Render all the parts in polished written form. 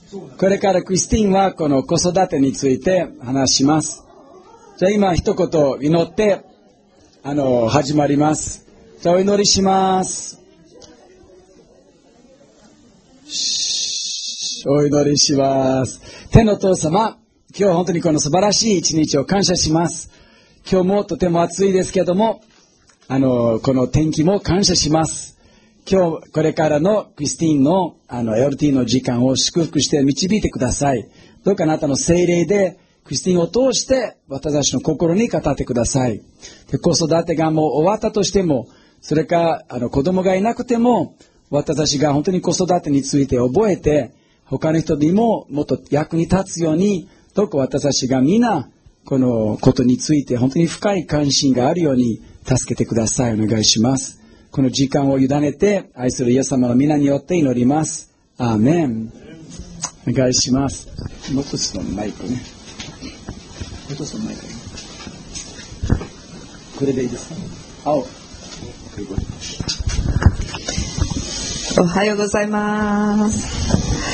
これからクリスティンはこの子育てについて話します。じゃあ今一言祈って始まります。じゃあお祈りします。お祈りします。天のお父様、今日本当にこの素晴らしい一日を感謝します。今日もとても暑いですけども、この天気も感謝します。今日これからのクリスティンのLT の時間を祝福して導いてください。どうかあなたの聖霊でクリスティンを通して私たちの心に語ってください。で、子育てがもう終わったとしても、それか子供がいなくても、私たちが本当に子育てについて覚えて、他の人にももっと役に立つように、どうか私たちがみんなこのことについて本当に深い関心があるように助けてください。お願いします。この時間を委ねて愛するイエス様の皆によって祈ります。アーメン。お願いします。もう一つのマイクね。もう一つのマイクね。これでいいですか？青。 おはようございます。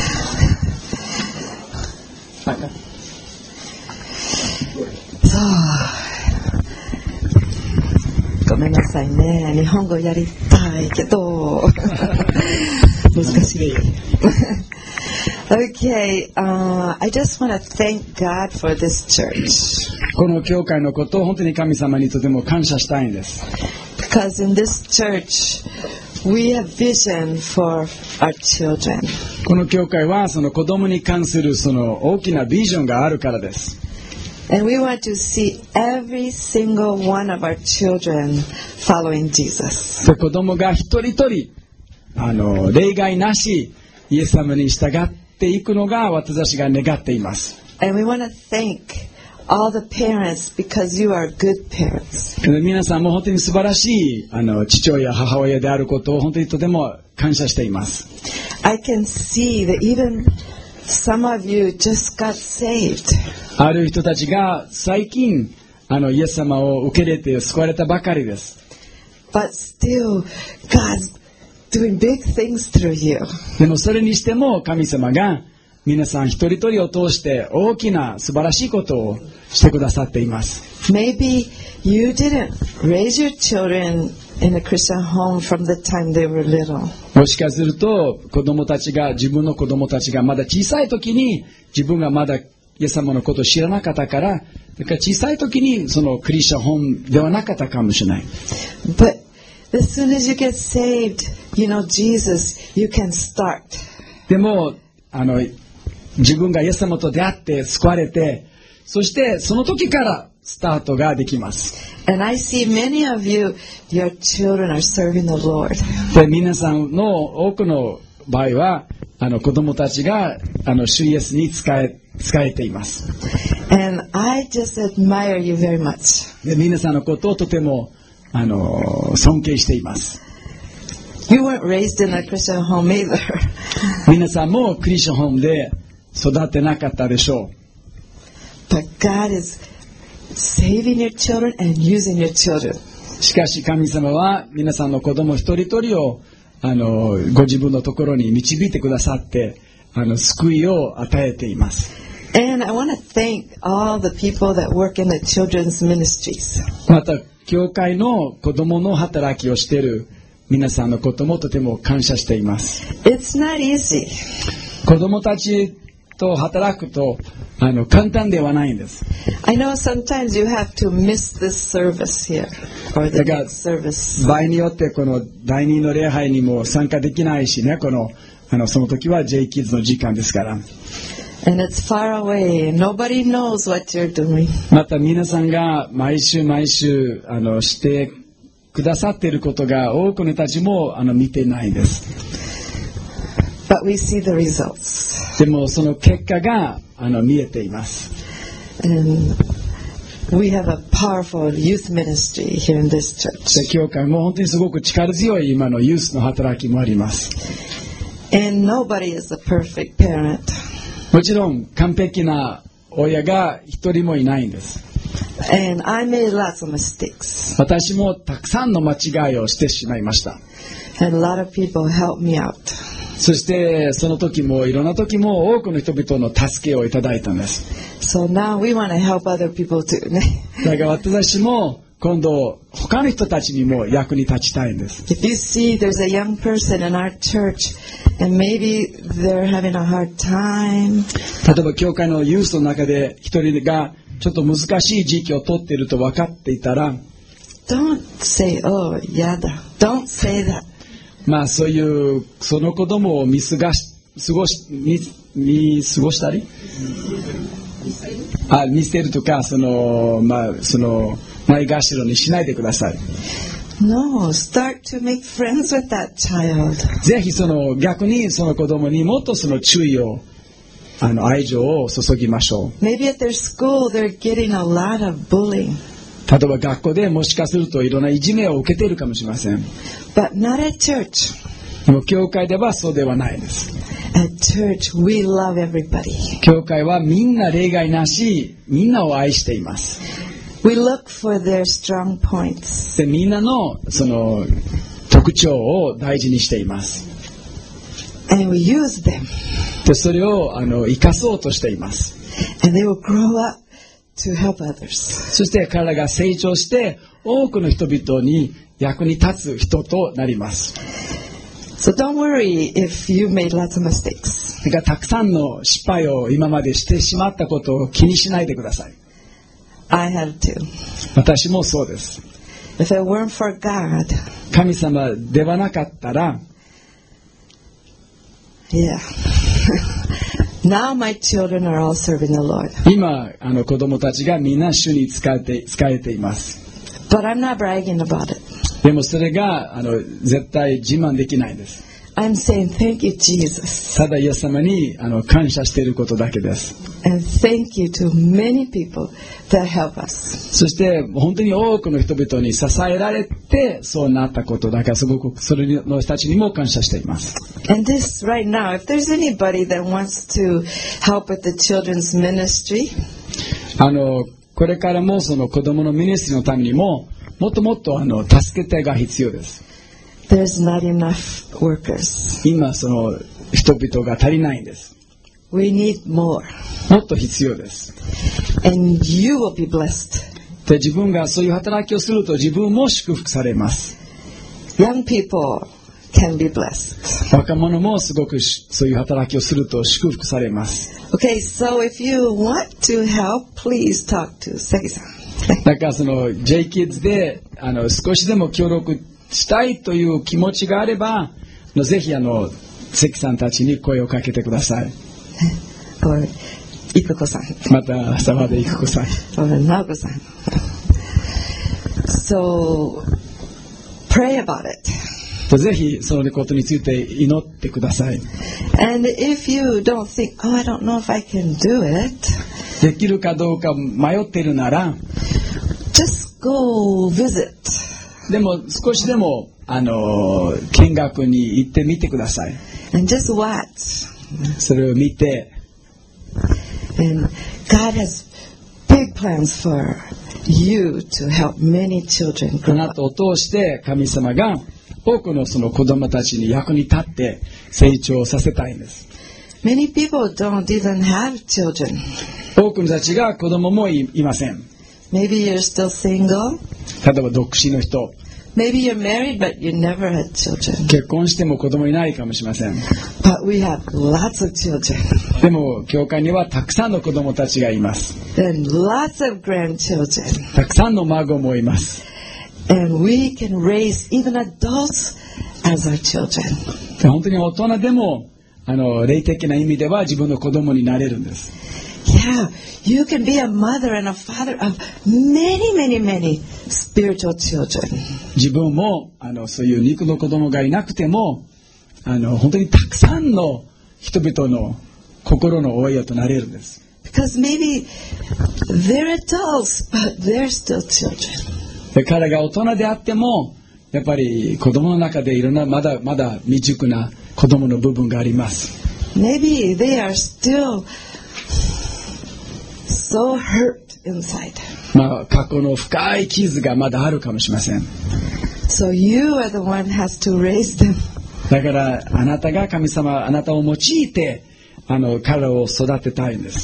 ごめんなさいね。日本語やりたいけど難しい。Okay, I just want to thank God for this church. この教会のことを本当に神様にとても感謝したいんです。 Because in this church, we have vision for our children. この教会はその子供に関するその大きなビジョンがあるからです。 And we want to see every single one of our children following Jesus. 子供が一人一人例外なしイエス様に従っていくのが私たちが願っています。 And we want to thank all the parents because you are good parents. 皆さんも本当に素晴らしい父親母親であることを本当にとても感謝しています。 I can see that even some of you just got saved. ある人たちが最近イエス様を受け入れて救われたばかりです。 But still, God's doing big things through you. でもそれにしても神様が皆さん一人一人を通して大きな素晴らしいことをしてくださっています。 Maybe you didn't raise your children in a Christian home from the time they were little. もしかすると自分の子供たちがまだ小さい時に自分がまだイエス様のことを知らなかったから小さい時にそのクリスチャンホームではなかったかもしれない。 But as soon as you get saved, you know Jesus, you can start. でも自分がイエス様と出会って救われて、そしてその時からスタートができます。 And I see many of you, your children are serving the Lord. で皆さんの多くの場合は子供たちが主イエスに仕えています。 And I just admire you very much. で皆さんのことをとても尊敬しています。 You weren't raised in a Christian home either. 皆さんもクリスチャンホームで育ってなかったでしょう。But God is saving your children and using your children. しかし神様は皆さんの子供一人一人をご自分のところに導いてくださって救いを与えています。 And I want to thank all the people that work in the children's ministries. また教会の子供の働きをしている皆さんのこともとても感謝しています。 It's not easy. 子供たちと働くと簡単ではないんです。 I know sometimes you have to miss this service here or the next service. 場合によってこの第二の礼拝にも参加できないしね、その時は J キッズの時間ですから。 And it's far away. Nobody knows what you're doing. また皆さんが毎週してくださっていることが多くの人たちも見てないです。 But we see the results. でもその結果が見えています。 And we have a powerful youth ministry here in this church. 教会も本当にすごく力強い今のユースの働きもあります。 And nobody is a perfect parent. もちろん完璧な親が一人もいないんです。 And I made lots of mistakes. 私もたくさんの間違いをしてしまいました。 And a lot of people helped me out. そしてその時もいろんな時も多くの人々の助けをいただいたんです。 So now we want to help other people too. だから私も今度他の人たちにも役に立ちたいんです。 If you see there's a young person in our church and maybe they're having a hard time. 例えば教会のユースの中で一人がちょっと難しい時期を取っていると分かっていたら、 Don't say, oh, yada. Don't say that. まあそういうその子供を見過ごしたり、見捨てるとかそのないがしろにしないでください。 No, start to make friends with that child. ぜひ逆にその子供にもっとその注意を愛情を注ぎましょう。 Maybe at their school they're getting a lot of bullying. 例えば学校でもしかするといろんないじめを受けているかもしれません。 But not at church. でも教会ではそうではないです。 At church, we love everybody. 教会はみんな例外なし、みんなを愛しています。 We look for their strong points. でみんなのその特徴を大事にしています。 And we use them. でそれを生かそうとしています。 And they will grow up to help others. そして彼らが成長して多くの人々に役に立つ人となります。 So don't worry if you made lots of mistakes. だからたくさんの失敗を今までしてしまったことを気にしないでください。 I had to. 私もそうです。 If it weren't for God, 神様ではなかったら、 yeah. Now my children are all serving the Lord. 今子供たちがみんな主に仕えています。 But I'm not bragging about it. でもそれが絶対自慢できないです。 I'm saying thank you, Jesus. ただイエス様に感謝していることだけです。 And thank you to many people that help us. そして本当に多くの人々に支えられてそうなったことだからすごくそれの人たちにも感謝しています。 And this right now, if there's anybody that wants to help with the children's ministry, これからもその子供のミニストリーのためにももっともっと助け手が必要です。 there's not enough workers. 今その人々が足りないんです。 We need more. もっと必要です。 And you will be blessed. で自分がそういう働きをすると自分も祝福されます。 Young people can be blessed. 若者もすごくそういう働きをすると祝福されます。 Okay, so if you want to help, please talk to Seki-san. だからその J-Kids で少しでも協力したいという気持ちがあればぜひ関さんたちに声をかけてください。 Or Ikuko-san. また沢田育子さん。 Or Naoko-san. So, pray about it. ぜひそのことについて祈ってください。 And if you don't think, oh, I don't know if I can do it, できるかどうか迷っているなら just go visit. でも少しでも見学に行ってみてください。 And just watch. それを見て And God has big plans for you to help many children こ grow の up. 後を通して神様が多くのその子供たちに役に立って成長させたいんです。 Many people don't even have children. 多くの人たちが子供も いません。 Maybe you're still single. 例えば独身の人、 Maybe you're married, but you never had children. 結婚しても子供いないかもしれません。 But we have lots of children でも教会にはたくさんの子供たちがいます。 and lots of grandchildren. たくさんの孫もいます。 And we can raise even adults as our children. 本当に大人でも霊的な意味では自分の子供になれるんです。 Yeah, you can be a mother and a father of many, many, many spiritual children. 自分もそういう肉の子供がいなくても本当にたくさんの人々の心の親となれるんです。 Because maybe they're adults, but they're still children. で彼が大人であってもやっぱり子供の中でいろんなまだ未熟な子供の部分があります。 Maybe they are still so hurt inside. 過去の深い傷がまだあるかもしれません。 So you are the one who has to raise them. だからあなたが神様はあなたを用いて彼らを育てたいんです。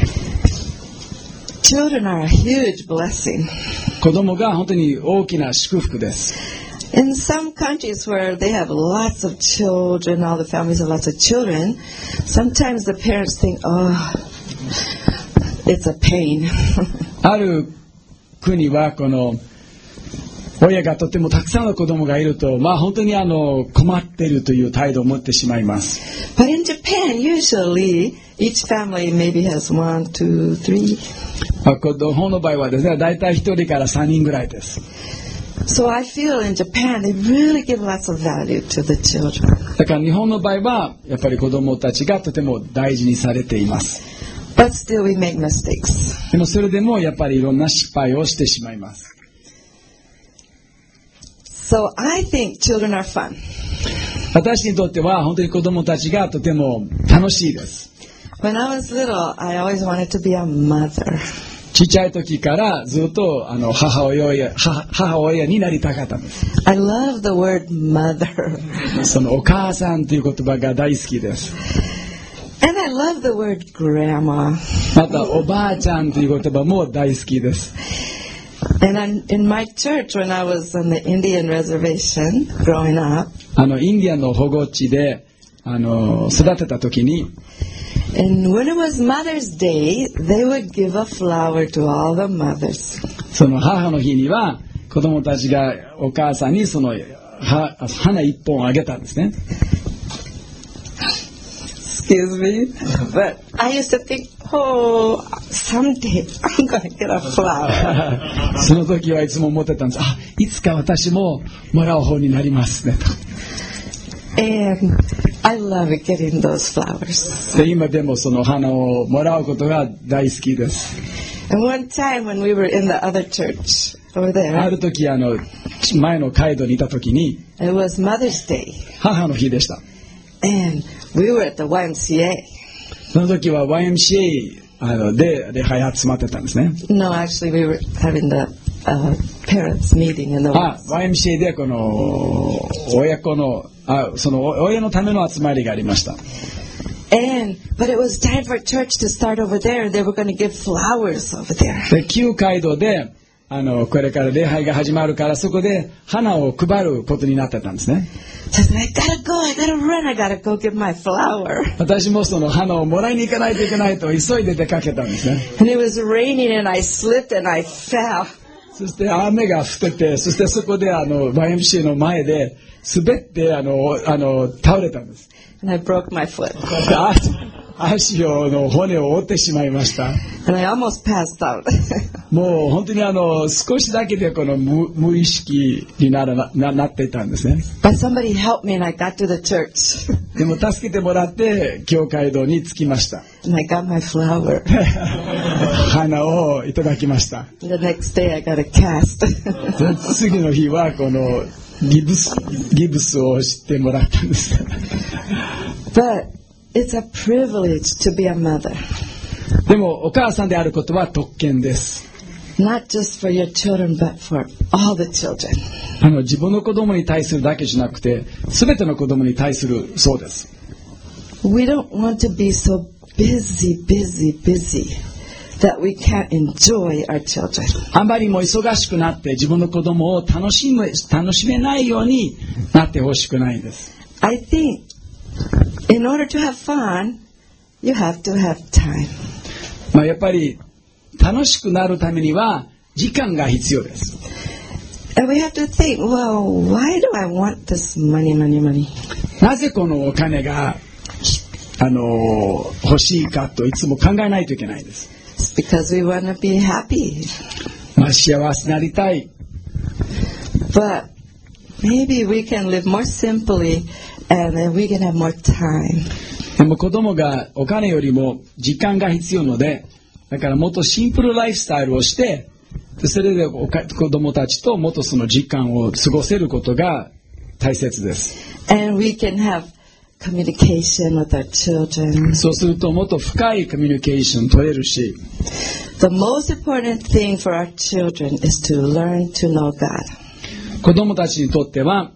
Children are a huge blessing. 子供が本当に大きな祝福です。 In some countries where they have lots of children, all the families have lots of children, sometimes the parents think, oh, it's a pain. ある国はこの親がとてもたくさんの子供がいると、本当に困っているという態度を持ってしまいます。 But in Japan, usually each family maybe has 1, 2, 3. 子供の場合はですね、だいたい1人から3人ぐらいです。 So I feel in Japan they really give lots of value to the children. だから日本の場合はやっぱり子供たちがとても大事にされています。 But still we make mistakes. でもそれでもやっぱりいろんな失敗をしてしまいます。 So I think children are fun. 私にとっては本当に子供たちがとても楽しいです。 When I was little, I always wanted to be a mother. ちっちゃい時からずっと母親になりたかったんです。 I love the word mother. そのお母さんという言葉が大好きです。 And I love the word grandma. またおばあちゃんという言葉も大好きです。 And in my church, when I was on the Indian reservation growing up, インディアンの保護地で育てた時に、 and when it was Mother's Day, they would give a flower to all the mothers. その母の日には子供たちがお母さんにその花一本あげたんですね。 Excuse me, but I used to think, oh, someday I'm going to get a flower. その時はいつも思ってたんです。いつか私ももらう方になりますねと。 And I love getting those flowers. で今でもその花をもらうことが大好きです。 And one time when we were in the other church over there, ある時前の街道にいた時に、 it was Mother's Day. 母の日でした。 And we were at the YMCA. その時は YMCA で礼拝集まってたんですね。 No, actually we were having the parents meeting in the YMCA でこの親子のその親のための集まりがありました。 But it was time for church to start over there. They were going to give flowers over there. で旧街道でこれから礼拝が始まるからそこで花を配ることになってたんですね。 So I gotta go, I gotta run, I gotta go get my flower. 私もその花をもらいに行かないといけないと急いで出かけたんですね。 And it was raining and I slipped and I fell. そして雨が降ってて、そしてそこでYMCA の前で滑って倒れたんです。 And I broke my foot. 足の骨を折ってしまいました。 And I almost passed out. もう本当に少しだけでこの無意識になっていたんですね。 But somebody helped me and I got to the church. でも助けてもらって教会堂に着きました。 And I got my flower. 花をいただきました。 The next day I got a cast. 次の日はこのギブスをしてもらったんです。 But it's a privilege to be a mother. でもお母さんであることは特権です。 Not just for your children, but for all the children. 自分の子供に対するだけじゃなくて、すべての子供に対するそうです。 We don't want to be so busy that we can't enjoy our children. あまりも忙しくなって自分の子供を楽しめないようになってほしくないんです。 I think in order to have fun, you have to have time. やっぱり楽しくなるためには時間が必要です。 And we have to think, well, why do I want this money? なぜこのお金が欲しいかといつも考えないといけないです。 It's because we want to be happy. 幸せになりたい。 But maybe we can live more simply and then we can have more time. でも子供がお金よりも時間が必要ので、だからもっとシンプルライフスタイルをして、それで子供たちともっとその時間を過ごせることが大切です。 And we can have communication with our children. そうするともっと深いコミュニケーション取れるし。 The most important thing for our children is to learn to know God. 子供たちにとっては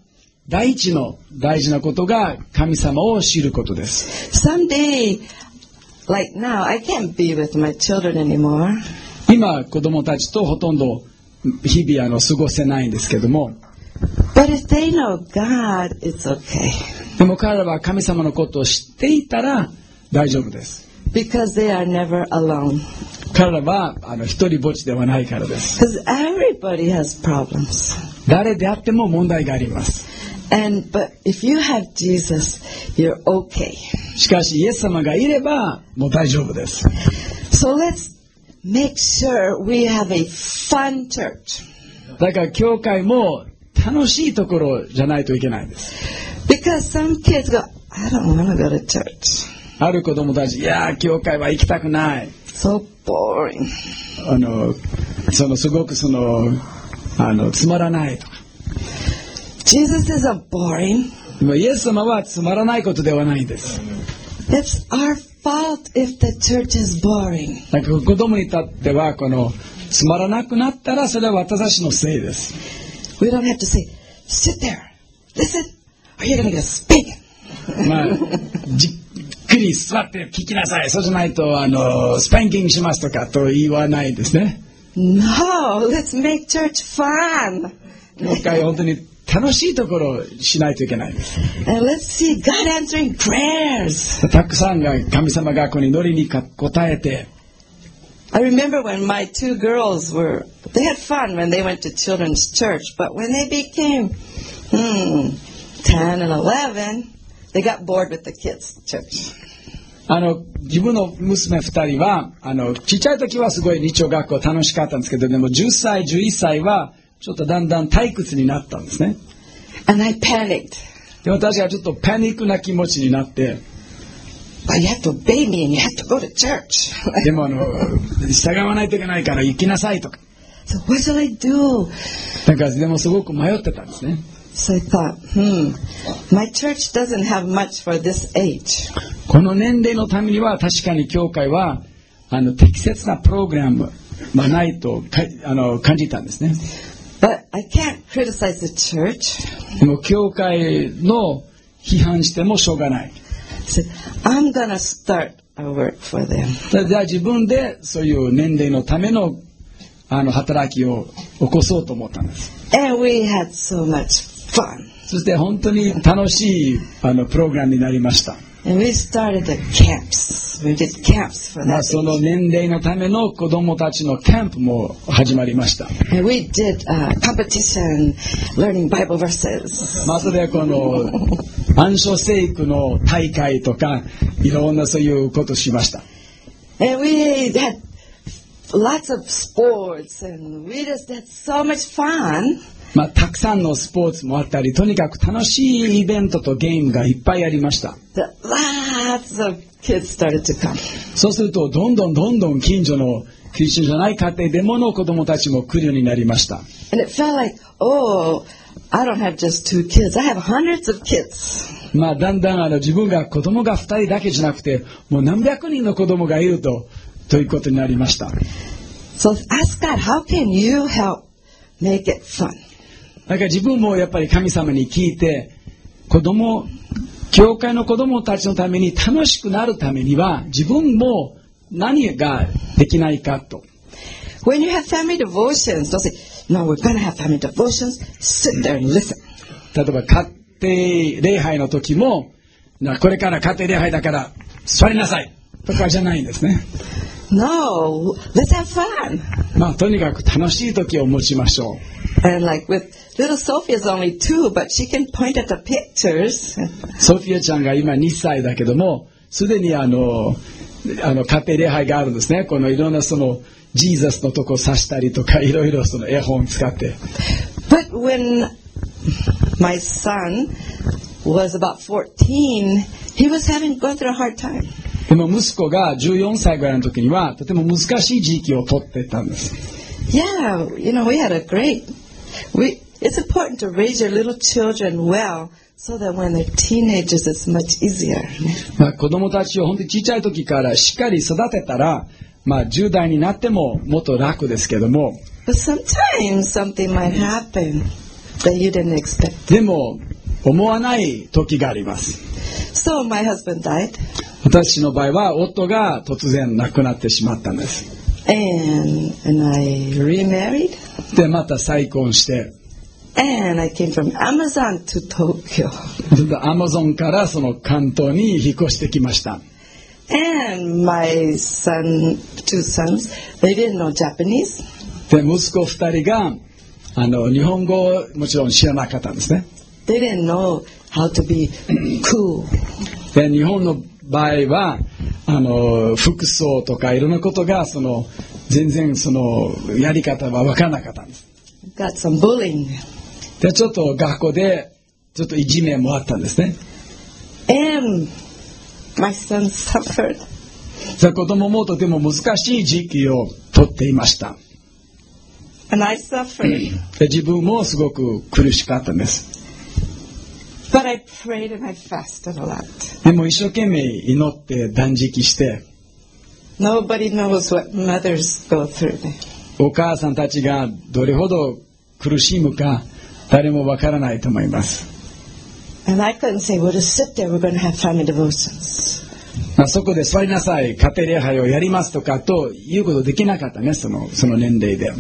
第一の大事なことが神様を知ることです。 Someday, like now, I can't be with my children anymore. 今子供たちとほとんど日々過ごせないんですけども、 But if they know God, it's okay. でも彼らは神様のことを知っていたら大丈夫です。 Because they are never alone. 彼らは一人ぼっちではないからです。 Because everybody has problems. 誰であっても問題があります。 But if you have Jesus, you're okay. しかしイエス様がいればもう大丈夫です。 So let's make sure we have a fun church. だから教会も楽しいところじゃないといけないんです。 Because some kids go, I don't want to go to church. ある子供たち、いや教会は行きたくない。 So boring. すごくつまらないとか。 Jesus isn't boring. でもイエス様はつまらないことではないんです。 It's our fault if the church is boring. だから子供にとってはつまらなくなったらそれは私たちのせいです。 We don't have to say, sit there, listen, or you're going to get a spanking. まあ、じっくり座って聞きなさい。そうじゃないとスパンキングしますとかと言わないですね。 No, let's make church fun. 教会本当に楽しいところをしないといけないです。 And let's see God answering prayers. たくさんが神様がここに祈りに答えて。 I remember when my two girls they had fun when they went to children's church, but when they became 10 and 11, they got bored with the kids' church. 自分の娘2人はちっちゃい時はすごい日曜学校楽しかったんですけど、でも10歳11歳はちょっとだんだん退屈になったんですね。 And I panicked. で私はちょっとパニックな気持ちになって、 But you have to obey me and you have to go to church. でも従わないといけないから行きなさいとか。 So what shall I do? だからでもすごく迷ってたんですね。 So I thought, my church doesn't have much for this age. この年齢のためには確かに教会は適切なプログラムがないと感じたんですね。 But I can't criticize the church. でも教会の批判してもしょうがない。 So I'm gonna start a work for them. じゃあ自分でそういう年齢のための働きを起こそうと思ったんです。 And we had so much fun. そして本当に楽しいプログラムになりました。 And we started the camps. We did camps for that. その年齢のための子どもたちのキャンプも始まりました。 And we did competition, learning Bible verses. それは暗唱聖句の大会とかいろんなそういうことをしました。 And we had lots of sports, and we just had so much fun. たくさんのスポーツもあったり、とにかく楽しいイベントとゲームがいっぱいありました。 Lots of kids started to come. そうするとどんどん近所のクリスチャンじゃない家庭でもの子どもたちも来るようになりました。 And it felt like, I don't have just 2 kids. I have hundreds of kids. だんだん自分が子供が2人だけじゃなくて、もう何百人の子供がいるということになりました。 So ask God, how can you help make it fun? だから自分もやっぱり神様に聞いて、教会の子供たちのために楽しくなるためには自分も何ができないかと。 When you have family devotions, don't say, no, we're going to have family devotions. Sit there and listen. 例えば家庭礼拝の時も、これから家庭礼拝だから座りなさいとかじゃないんですね。 No, let's have fun. とにかく楽しい時を持ちましょう。 And like with little Sophia is only 2, but she can point at the pictures. ソフィアちゃんが今2歳だけども、すでに家庭礼拝があるんですね。いろんなジーザスのとこ指したりとか、いろいろ絵本使って。 But when my son was about 14, he was going through a hard time. でも息子が14歳ぐらいの時にはとても難しい時期を取っていたんです。 Yeah, we had a it's important to raise your little children well so that when they're teenagers it's much easier. 子供たちを本当に小さい時からしっかり育てたら、10代になってももっと楽ですけども。 But sometimes something might happen that you didn't expect. でも思わない時があります。 So my husband died. 私の場合は夫が突然亡くなってしまったんです。 And I remarried. で、また再婚して。 And I came from Amazon to Tokyo. アマゾンからその関東に引っ越してきました。 And my two sons, they didn't know Japanese. で、息子2人が日本語をもちろん知らなかったんですね。 They didn't know how to be cool. で、日本の場合は服装とかいろんなことが全然やり方は分からなかったんです。 Got some bullying. で、ちょっと学校でちょっといじめもあったんですね。 And my son suffered. 子供もとても難しい時期をとっていました。 And I suffered. で、自分もすごく苦しかったんです。 But I prayed and I fasted a lot. でも一生懸命祈って断食して。 Nobody knows what mothers go through. お母さんたちがどれほど苦しむか誰もわからないと思います。 And I couldn't say, "We'll just sit there. We're going to have family devotions." そこで座りなさい、家庭礼拝をやりますとかということできなかったね、その年齢で。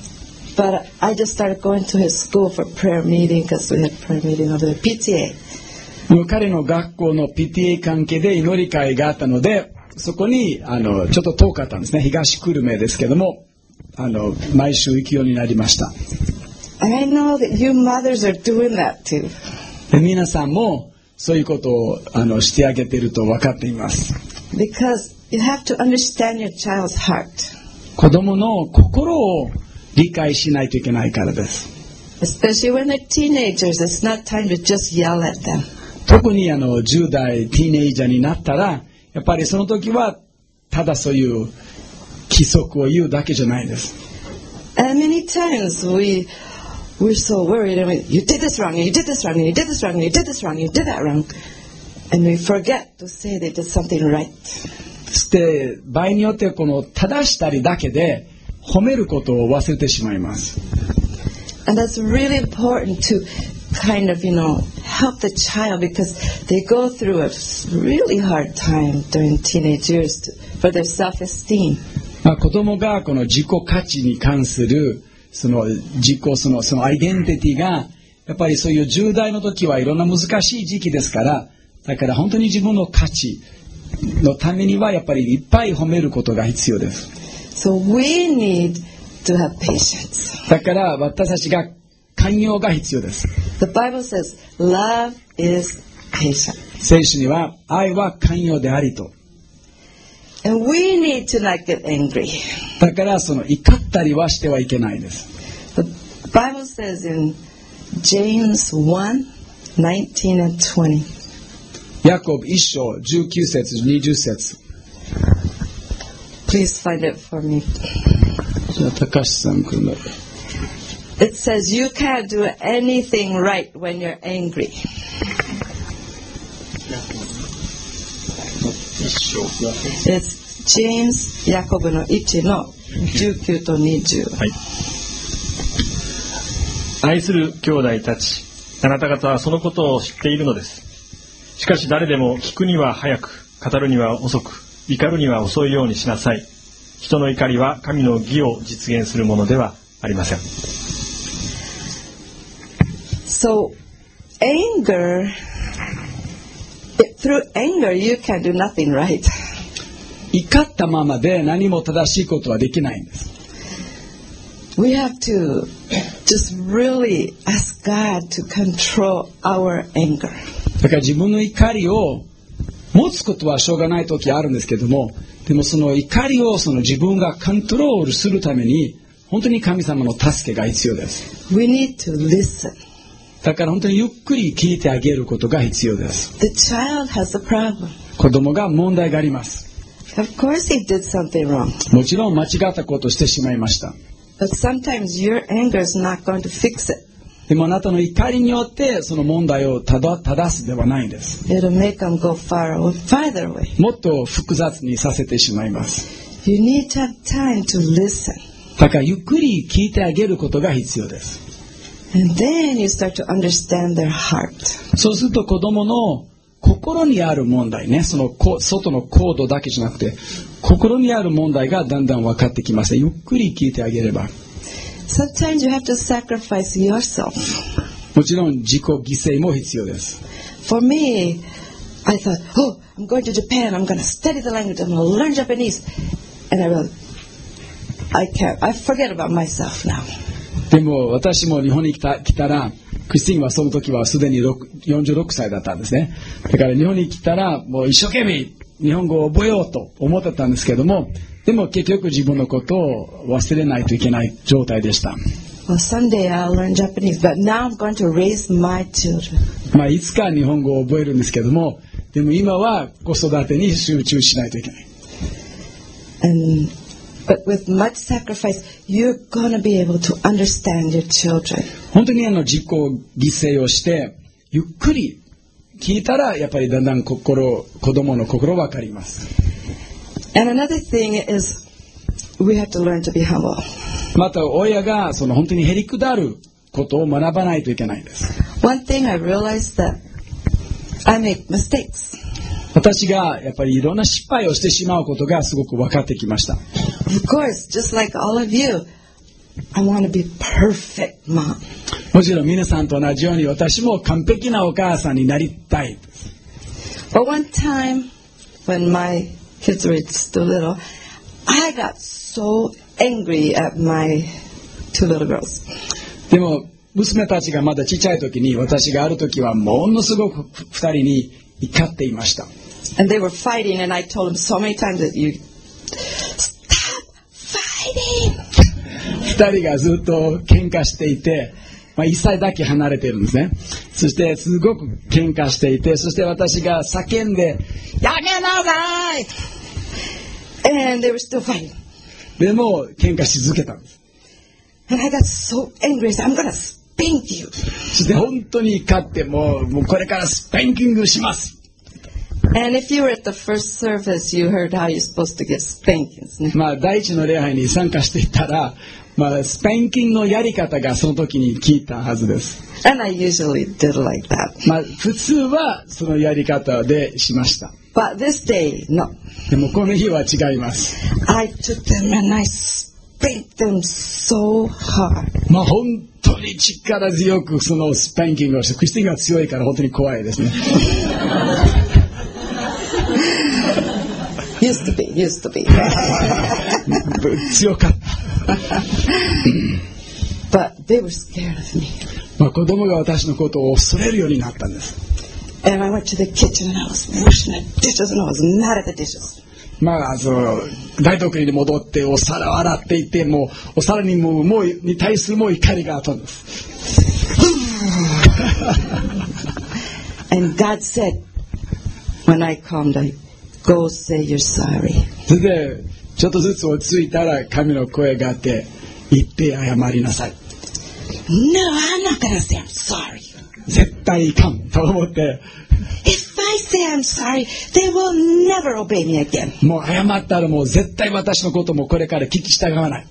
But I just started going to his school for prayer meeting because we had prayer meeting over the PTA. 彼の学校の PTA 関係で祈り会があったので、そこにちょっと遠かったんですね。東久留米ですけども、毎週行くようになりました。 And I know that you mothers are doing that too. で、皆さんもそういうことをしてあげていると分かっています。 Because you have to understand your child's heart. 子供の心を理解しないといけないからです。 Especially when they're teenagers, it's not time to just yell at them. 特に10代ティーネイジャーになったら、やっぱりその時はただそういう規則を言うだけじゃないです。 And many times we're so worried. You did this wrong, and you did this wrong, and you did this wrong, and you did this wrong, and you did that wrong, and we forget to say they did something right. そして場合によって正したりだけで褒めることを忘れてしまいます。 And that's really important to kind of, help the child because they go through a really hard time during teenage years for their self-esteem. 子供がこの自己価値に関するそのアイデンティティがやっぱりそういう10代の時はいろんな難しい時期ですから、だから本当に自分の価値のためにはやっぱりいっぱい褒めることが必要です。 So we need to have patience. だから私たちが寛容が必要です。 The Bible says love is patient. 聖書には愛は寛容でありと。 And we need to not get angry. だから怒ったりはしてはいけないです。 The Bible says in James 1:19 and 20. ヤコブ1章19節20節。 Please find it for me. じゃあ高橋さんくんの。 It says you can't do anything right when you're angry. It's James ヤコブの1の19と20。 はい。愛する兄弟たち、あなた方はそのことを知っているのです。しかし誰でも聞くには早く、語るには遅く、怒るには遅いようにしなさい。人の怒りは神の義を実現するものではありません。 So, through anger, you can do nothing right. 怒ったままで何も正しいことはできないんです。 We have to just really ask God to control our anger. だから自分の怒りを持つことはしょうがない時あるんですけども、でもその怒りを自分がコントロールするために本当に神様の助けが必要です。 We need to listen. だから本当にゆっくり聞いてあげることが必要です。 The child has a problem. 子供が問題があります。 Of course he did something wrong. もちろん間違ったことをしてしまいました。 But sometimes your anger is not going to fix it. でもあなたの怒りによってその問題を正すではないんです。 It'll make them go farther away. もっと複雑にさせてしまいます。 You need to have time to listen. だからゆっくり聞いてあげることが必要です。 And then you start to understand their heart. そうすると子供の心にある問題ね、その外のコードだけじゃなくて心にある問題がだんだん分かってきます。ゆっくり聞いてあげれば。 Sometimes you have to sacrifice yourself. もちろん自己犠牲も必要です。 For me, I thought, oh, I'm going to Japan. I'm going to study the language. I'm going to learn Japanese. And I realized, I forget about myself now. でも私も日本に来たら、クリスティンはその時はすでに46歳だったんですね。だから日本に来たらもう一生懸命日本語を覚えようと思ってたんですけども、でも結局自分のことを忘れないといけない状態でした。 Well, someday I'll learn Japanese, but now I'm going to raise my children. いつか日本語を覚えるんですけども、でも今は子育てに集中しないといけない。 But with much sacrifice, you're going to be able to understand your children. 本当に自己犠牲をしてゆっくり聞いたらやっぱりだんだん子供の心分かります。 And another thing is we have to learn to be humble. また親が本当にへりくだることを学ばないといけないんです。 One thing I realized that I make mistakes. 私がやっぱりいろんな失敗をしてしまうことがすごく分かってきました。 Of course, just like all of you, I want to be perfect mom. もちろん皆さんと同じように私も完璧なお母さんになりたいです。 But one time when my kids were still little, I got so angry at my two little girls. でも娘たちがまだちっちゃい時に私がある時はものすごく2人に怒っていました。 And they were fighting, and I told them so many times that you stop fighting. 2人がずっと喧嘩していて、1歳だけ離れているんですね。そしてすごく喧嘩していて、そして私が叫んでやめなさい And they were still fighting. でも喧嘩し続けたんです。 And I got so angry, I said, I'm going to spank you. そして本当に怒ってもうこれからスパンキングします。 And if you were at the first service, you heard how you're supposed to get spankings. 第一の礼拝に参加していたら、スパンキングのやり方がその時に聞いたはずです。 And I usually did like that. 普通はそのやり方でしました。 But this day, no. でもこの日は違います。 I took them and I spanked them so hard. 本当に力強くそのスパンキングをして、クリスティンが強いから本当に怖いですね。 used to be. 強かった。 But they were scared of me. 子供が私のことを恐れるようになったんです。 And I went to the kitchen and I was washing the dishes and I was mad at the dishes. 台所に戻ってお皿を洗っていて、もうお皿にに対するもう怒りがあったんです。 And God said, when I calmed down, go say you're sorry. それでちょっとずつ落ち着いたら神の声があって、言って謝りなさい。 No, I'm not gonna say I'm sorry. 絶対いかんと思って。 If I say I'm sorry, they will never obey me again. もう謝ったらもう絶対私のこともこれから聞き従わない。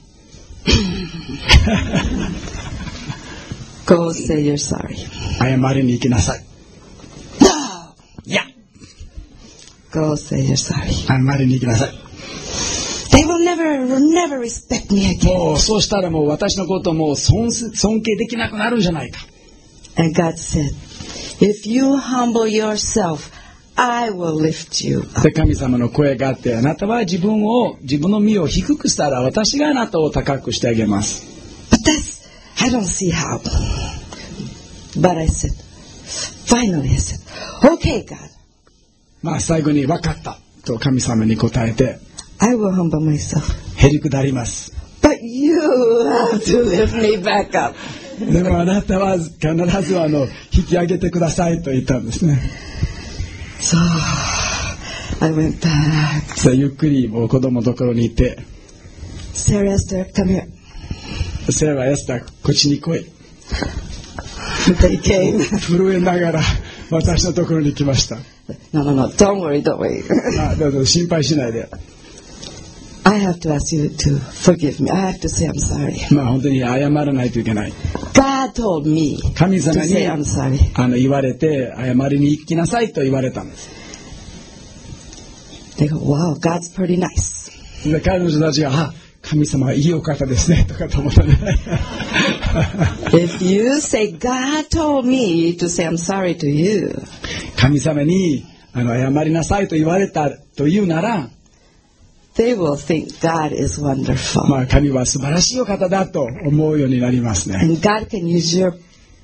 Go say you're sorry. 謝りに行きなさい。 No! いや。 Go say you're sorry. 謝りに行きなさい。 They will never respect me again. もうそうしたらもう私のことも尊敬できなくなるんじゃないか。 And God said, if you humble yourself, I will lift you up. で神様の声があって、あなたは自分の身を低くしたら私があなたを高くしてあげます。 But I don't see how. But I said, finally I said, okay, God. 最後に分かったと神様に答えて、 I will humble myself. へりくだります。 But you have to lift me back up. でもあなたは必ず引き上げてくださいと言ったんですね。 So I went back. ゆっくりもう子供のところに行って、 Sarah Esther, come here. セラエスター、こっちに来い。 They came. 震えながら私のところに来ました。 No, don't worry. どうぞ心配しないで。 I have to ask you to forgive me. I have to say I'm sorry. 本当に謝らないといけない。 God God told me 神 to 様に say I'm sorry. 言われて謝りに行きなさいと言われたんです。 They go, wow, God's pretty nice. で彼女たちが神様はいいお方ですねとかと思ったね。 If you say God told me to say I'm sorry to you, 神様に謝りなさいと言われたというなら、 they will think God is wonderful. 神は素晴らしいお方だと思うようになりますね。 And God can use your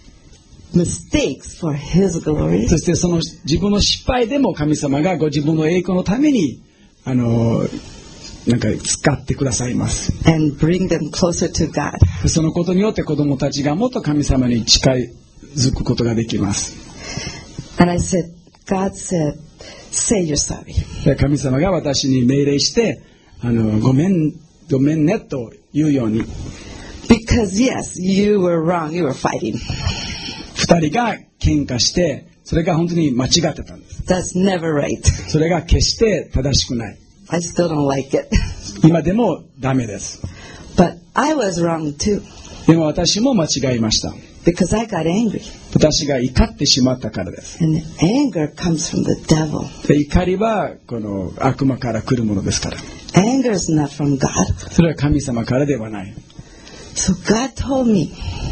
mistakes for His glory. そしてその自分の失敗でも神様がご自分の栄光のためになんか使ってくださいます。 And bring them closer to God. そのことによって子供たちがもっと神様に近づくことができます。 And I said, God said, say you're sorry. で神様が私に命令してごめんねと言うように。 Because yes, you were wrong. You were fighting. 二人が喧嘩してそれが本当に間違ってたんです。 That's never right. それが決して正しくない。 I still don't like it. 今でもダメです。 But I was wrong too. でも私も間違いました。 Because I got angry. 私が怒ってしまったからです。 And anger comes from the devil. で怒りはこの悪魔から来るものですから。 Anger is not from God. それは神様からではない。 So God told me,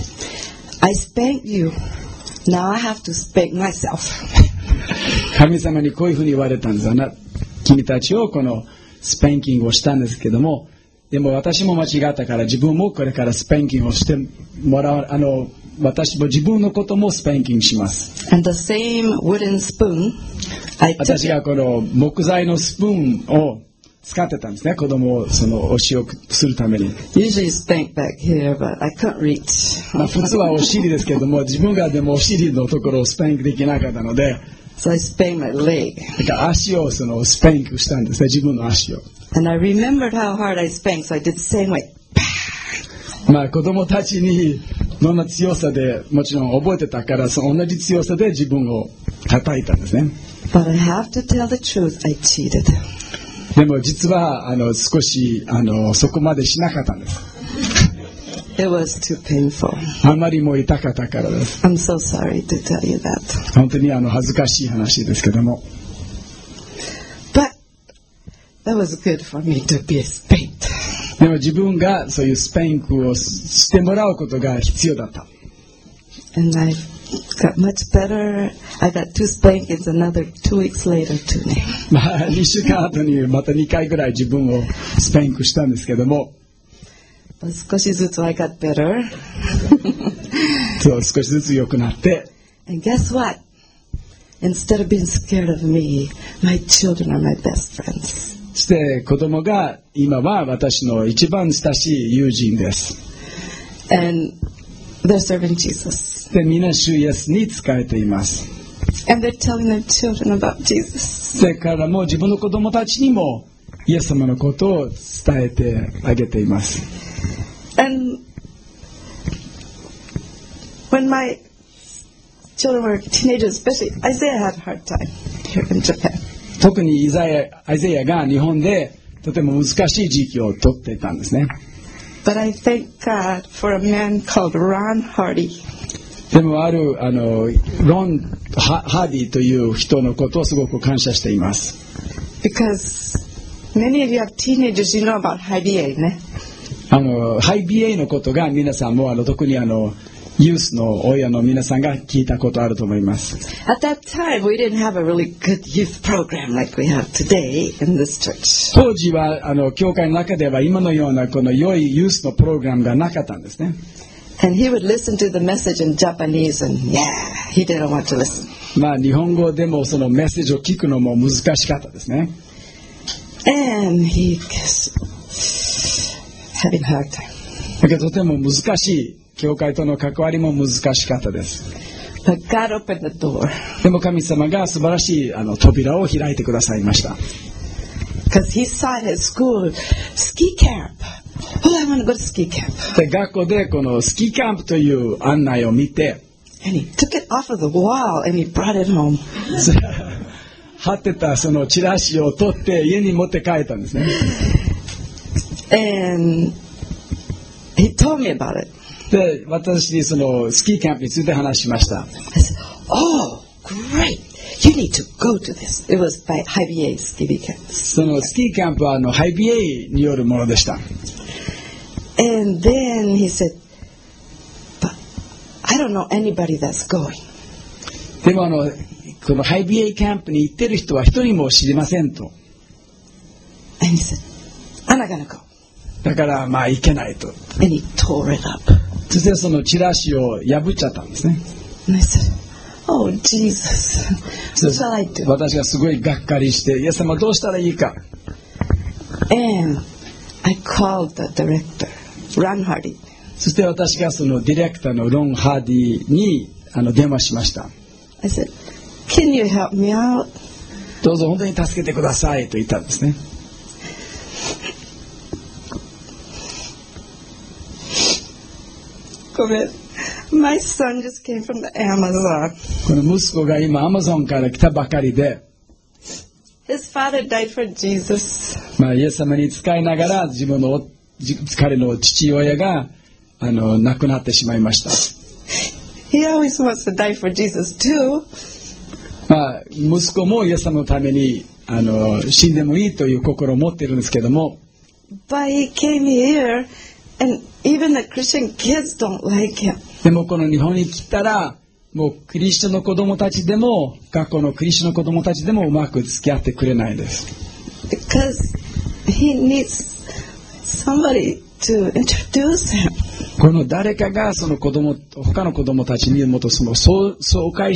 I spanked you. Now I have to spank myself. 神様にこういうふうに言われたんです。君たちをこのスペンキングをしたんですけども、でも私も間違ったから自分もこれからスペンキングをしてもらう。私も自分のこともスペンキングします。 And the same wooden spoon, I took 私がこの木材のスプーンを使ってたんですね。子供をそのお仕をするために。 usually spank back here, but I couldn't reach. 普通はお尻ですけども、自分がでもお尻のところをスペンクできなかったので、 So I spanked my leg. だから足をスペンクしたんですね。自分の足を。 And I remembered how hard I spanked, so I did the same way. 子供たちにどんな強さでもちろん覚えてたから、その同じ強さで自分を叩いたんですね。 But I have to tell the truth, I cheated. でも実は少しそこまでしなかったんです。 It was too painful. あまりも痛かったからです。 I'm so sorry to tell you that. 本当に恥ずかしい話ですけども。 But that was good for me to be spanked. でも自分がそういうスペンクをしてもらうことが必要だった。 And I got much better. I got 2 spankings another 2 weeks later too. 2週間後にまた2回ぐらい自分をスペンクしたんですけども。 少しずつ I got better. そう少しずつ良くなって。 And guess what? Instead of being scared of me, my children are my best friends. そして子供が今は私の一番親しい友人です。 And they're serving Jesus. で、皆主イエスに仕えています。 And they're telling their children about Jesus. それからもう自分の子供たちにもイエス様のことを伝えてあげています。 And when my children were teenagers, especially Isaiah had a hard time here in Japan. 特にアイゼヤが日本でとても難しい時期をとっていたんですね。 But I thank God for a man called Ron Hardy. でもあるロン・ハーディという人のことをすごく感謝しています。 Because many of you have teenagers, you know about high BA, ね。 ハイ BA のことが皆さんも特にユースの親の皆さんが聞いたことあると思います。 At that time, we didn't have a really good youth program like we have today in this church. 当時は教会の中では今のようなこの良いユースのプログラムがなかったんですね。 And he would listen to the message in Japanese, and yeah, he didn't want to listen. 日本語でもそのメッセージを聞くのも難しかったですね。 And he was having a hard time. だけどとても難しい。教会との関わりも難しかったです。 But God opened the door. でも神様が素晴らしい扉を開いてくださいました。 Because he saw at his school ski camp. Oh, I want to go to ski camp. で学校でこのスキーキャンプという案内を見て、 And he took it off of the wall and he brought it home. 貼ってたそのチラシを取って家に持って帰ったんですね。 And he told me about it. で、私にそのスキーキャンプについて話しました。 I said, "Oh, great! You need to go to this." It was by HIBA ski camp. そのスキーキャンプはHIBAによるものでした。 And then he said, "But I don't know anybody that's going." でもこのHIBAキャンプに行ってる人は一人も知りませんと。 And he said, "I'm not gonna go." だからまあ行けないと。 And he tore it up. そしてそのチラシを破っちゃったんですね。 And I said, "Oh Jesus, what shall I do?" 私がすごいがっかりして、イエス様どうしたらいいか。 And I called the director, Ron Hardy. そして私がそのディレクターのロン・ハーディに電話しました。 I said, "Can you help me out?" どうぞ本当に助けてくださいと言ったんですね。 ごめん。My son just came from the Amazon. この息子が今アマゾンから来たばかりで、 His father died for Jesus. イエス様に仕えながら彼の父親が亡くなってしまいました。 He always wants to die for Jesus too. 息子もイエス様のために死んでもいいという心を持っているんですけども、 But he came here, and even the Christian kids don't like him. でもこの日本に来たらもうクリスチャンの子供たちでも学校のクリスチャンの子供たちでもうまく付き合ってくれないです。 Because he needs somebody to introduce him. この誰かがその他の子供たちにもっと紹介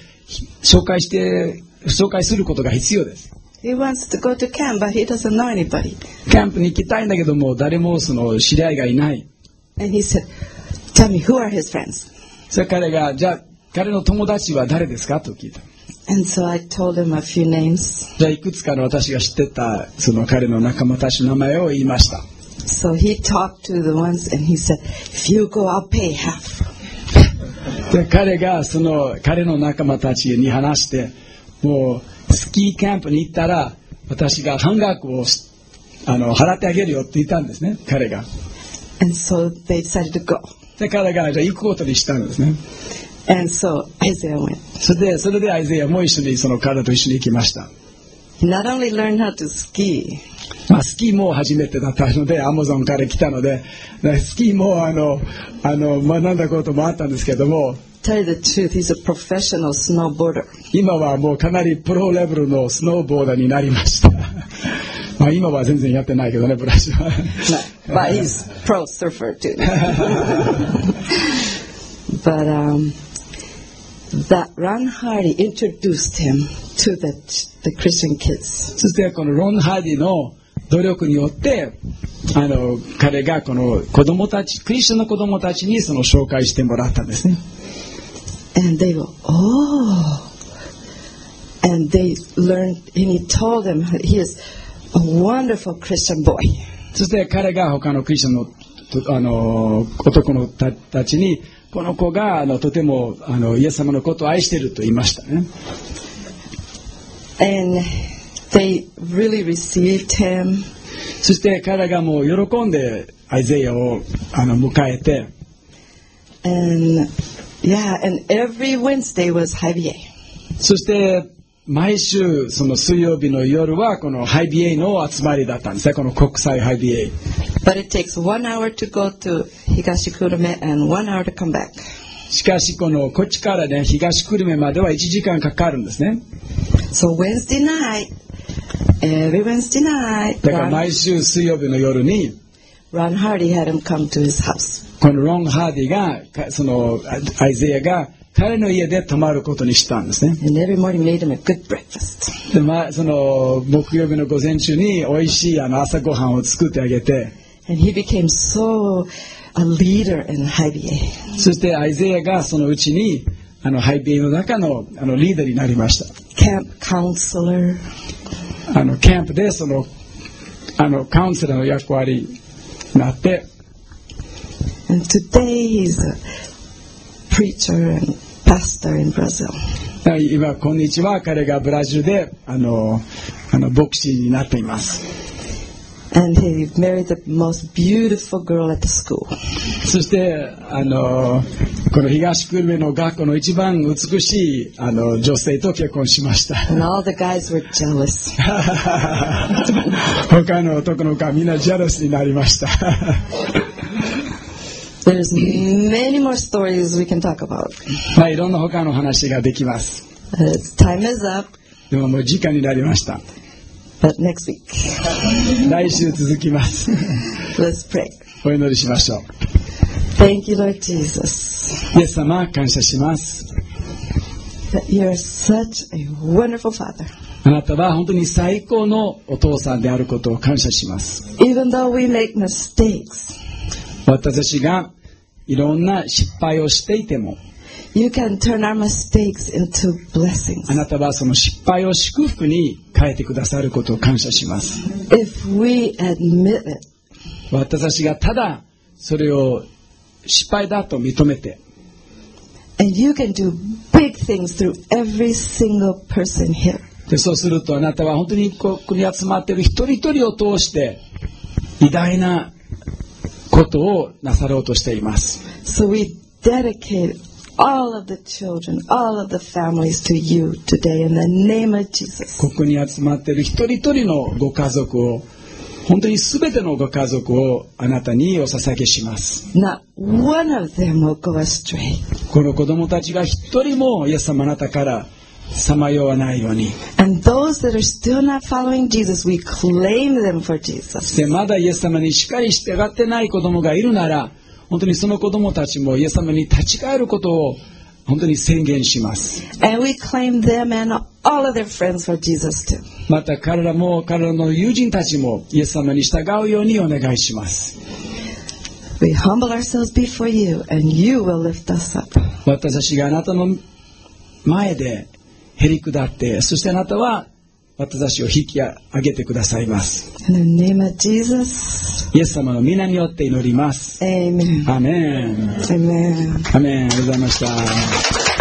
することが必要です。 He wants to go to camp, but he doesn't know anybody. キャンプに行きたいんだけども誰もその知り合いがいない。 And he said, "Tell me, who are his friends?" それ彼がじゃあ彼の友達は誰ですかと聞いた。 And so I told him a few names. じゃあいくつかの私が知ってたその彼の仲間たちの名前を言いました。 So he talked to the ones and he said, "If you go, I'll pay half." で彼が彼の仲間たちに話して、もうスキーキャンプに行ったら私が半額を払ってあげるよって言ったんですね、彼が。 And so they decided to go. で彼がじゃあ行くことにしたんですね。 And so Isaiah went. それでアイゼアも一緒に彼と一緒に行きました。 He not only learned how to ski. スキーも初めてだったのでアマゾンから来たのでスキーも学んだこともあったんですけども、 Tell you the truth, he's a professional snowboarder. 今はもうかなりプロレベルのスノーボーダーになりました。今は全然やってないけどね、ブラジルは。 No, but he's pro surfer too. But that Ron Hardy introduced him to the Christian kids. そしてこのロン・ハーディの努力によって彼がこの子供たちクリスチャンの子供たちに紹介してもらったんですね。 And they go, "Oh," and they learned, and he told them he is a wonderful Christian boy. そして彼が他のクリスチャンの男のたちにこの子がとてもイエス様のことを愛していると言いましたね。 And they really received him. そして彼がもう喜んでアイゼイアを迎えて。 And every Wednesday was HIBA. そして毎週水曜日の夜はこのHIBAの集まりだったんですね、この国際HIBA。 But it takes 1 hour to go to Higashikurume and 1 hour to come back. しかしこっちからね東久留米までは1時間かかるんですね。 So Wednesday night, every Wednesday night. だから毎週水曜日の夜に。 Ron Hardy had him come to his house. このロン・ハーディがアイゼイアが彼の家で泊まることにしたんですね。 And every morning made him a good breakfast. で木曜日の午前中に美味しい朝ごはんを作ってあげて。 And he became so a leader in HIBA. そしてアイゼイアがそのうちにHIBAの中のリーダーになりました。 Camp counselor. キャンプでカウンセラーの役割になって。 And today he's a preacher and pastor in Brazil. 今今日は彼がブラジルで牧師になっています。 And he married the most beautiful girl at the school. そしてこの東久留米の学校の一番美しい女性と結婚しました。 And all the guys were jealous. 他の男の子はみんなジェラスになりました。 There's many more stories we can talk about. いろんな他の話ができます。 Time is up. でももう時間になりました。 But next week. 来週続きます。 Let's pray. お祈りしましょう。 Thank you, Lord Jesus. イエス様、感謝します。 That you're such a wonderful Father. あなたは本当に最高のお父さんであることを感謝します。 Even though we make mistakes, 私たちがいろんな失敗をしていても、 you can turn our mistakes into blessings. あなたはその失敗を祝福に変えてくださることを感謝します。 If we admit it, 私たちがただそれを失敗だと認めて、 and you can do big things through every single person here. でそうするとあなたは本当にここに集まっている一人一人を通して偉大なことをなさろうとしています。 So we dedicate all of the children, all of the families to you today in the name of Jesus. ここに集まっている一人一人のご家族を、本当に全てのご家族をあなたにお捧げします。 Not one of them will go astray. この子供たちが一人もイエス様あなたからさまよわないように。 And those that are still not following Jesus, we claim them for Jesus. でまだイエス様にしっかり従ってない子供がいるなら、本当にその子供たちもイエス様に立ち返ることを本当に宣言します。 And we claim them and all of their friends for Jesus too. また彼らも彼らの友人たちもイエス様に従うようにお願いします。 We humble ourselves before you and you will lift us up. 私たちがあなたの前でへり下って、そしてあなたは私たちを引き上げてくださいます。 In the name of Jesus. イエス様の皆によって祈ります。 Amen. アメン。 Amen. アメン。ありがとうございました。